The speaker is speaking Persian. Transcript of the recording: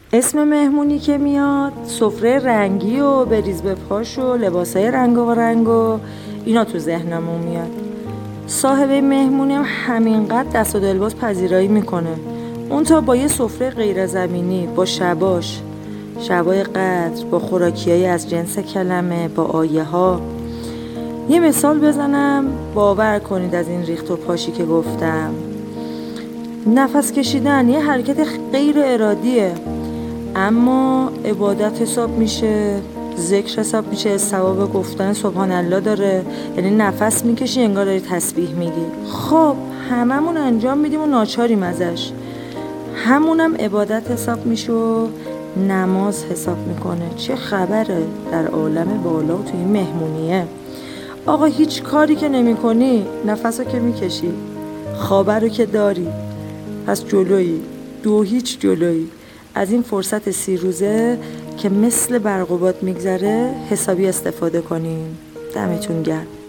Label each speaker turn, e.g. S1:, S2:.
S1: اسم مهمونی که میاد سفره رنگی و بریز به پاش و لباسای رنگ و رنگ و اینا تو ذهنمون میاد. صاحب مهمونی هم همینقدر دست و دلباز پذیرایی میکنه، اون تا با یه سفره غیر زمینی، با شبای قدر، با خوراکیایی از جنس کلمه، با آیه ها. یه مثال بزنم باور کنید از این ریخت و پاشی که گفتم. نفس کشیدن یه حرکت غیر ارادیه، اما عبادت حساب میشه، ذکر حساب میشه، ثواب گفتن سبحان الله داره. یعنی نفس میکشی انگار داری تسبیح میگی. خب هممون انجام میدیم و ناچاریم ازش، همونم عبادت حساب میشه و نماز حساب میکنه. چه خبره در عالم بالا و توی مهمونیه؟ آقا هیچ کاری که نمی کنی، نفسو که میکشی، خوابه رو که داری، پس جلویی، 2-0 جلویی. از این فرصت 30 روزه که مثل برق و باد میگذره حسابی استفاده کنیم. دمتون گرم.